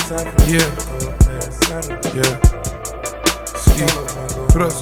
Yeah, yeah. Ski, plus.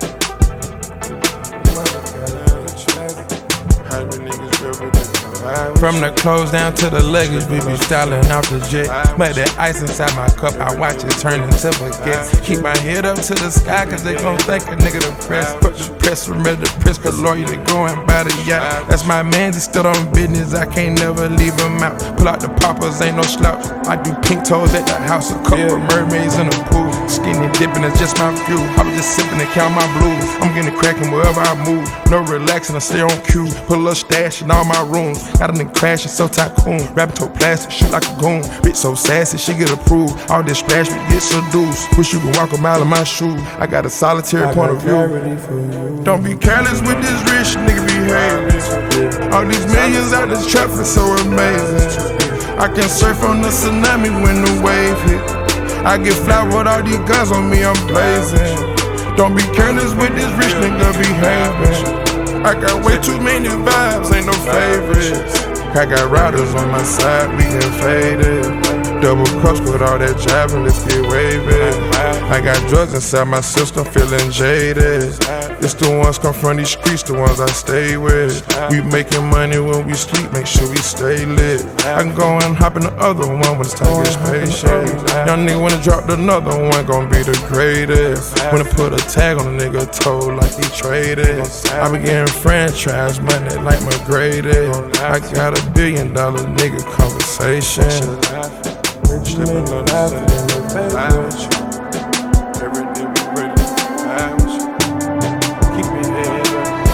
From the clothes down to the luggage, we be styling off the jet. But that ice inside my cup, I watch it turn into baguettes. Keep my head up to the sky, cause they gon' think a nigga depressed. Put the press, remember the press, cause lawyer, they going by the yacht. That's my man, he still on business, I can't never leave him out. Pull out the poppers, ain't no slouch. I do pink toes at the house, a couple of mermaids in the pool. Skinny dipping, that's just my view. I was just sipping and count my blues. I'm getting cracking wherever I move. No relaxing, I stay on cue. Put a little stash in all my rooms. Got a nigga crashing, so tycoon. Rapping to plastic, shoot like a goon. Bitch so sassy, she get approved. All this splash, we get seduced. Wish you could walk a mile in my shoes. I got a solitary point of view. Don't be careless with this rich nigga behavior. All these millions out this traffic so amazing. I can surf on the tsunami when the wave hit. I get fly with all these guns on me, I'm blazing. Don't be careless with this rich nigga behaving. I got way too many vibes, ain't no favorites. I got riders on my side, we get faded. Double cups with all that jabbing, let's get wavy. I got drugs inside my system, feeling jaded. It's the ones come from these streets, the ones I stay with. We making money when we sleep, make sure we stay lit. I can go and hop in the other one when it's time to get patient. Young nigga wanna drop another one, gon' be the greatest. Wanna put a tag on a nigga toe like he traded. I be getting franchise money like my graded. I got $1 billion nigga conversation. Living on the side, every day we ready to have you. Keep your head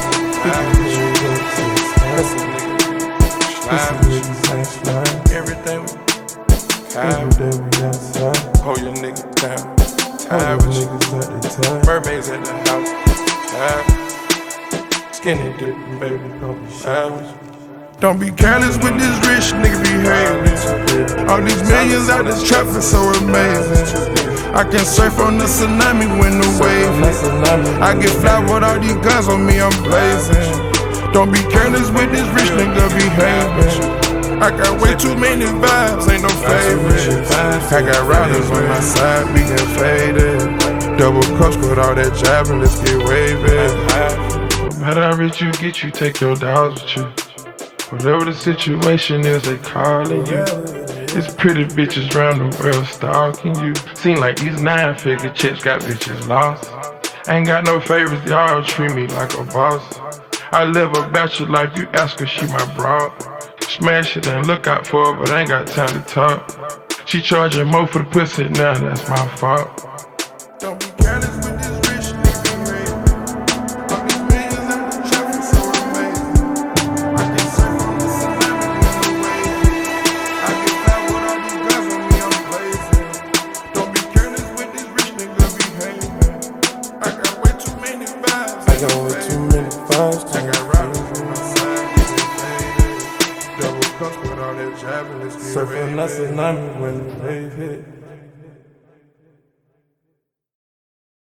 up, everything we have. Hold your nigga down, mermaids at the house, skinny dipping, baby, don't be savage. Don't be careless with this rich nigga behavior. All these millions out this traffic so amazing. I can surf on the tsunami when the wave hit. I get fly with all these guns on me, I'm blazing. Don't be careless with this rich nigga behaving. I got way too many vibes, ain't no favorites. I got riders on my side, we get faded. Double cups with all that jabbing, let's get wavy. No matter how rich you get, you take your dogs with you. Whatever the situation is, they calling you. It's pretty bitches round the world stalking you. Seem like these 9-figure chicks got bitches lost. I ain't got no favorites, y'all treat me like a boss. I live a bachelor life, you ask her, she my broad. Smash it and look out for her, but I ain't got time to talk. She charging more for the pussy, now that's my fault. Don't be careless with this rich nigga. All these millions out the traffic so amazing. I can surf on the tsunami when the wave. I get fly with all these guns on me, I'm blazing. Don't be careless with this rich nigga behaving. I got way too many vibes. I got way too many vibes. I got riders on my side, getting faded. Double cups with all that jabbing, let's get surfing that tsunami when the wave hit.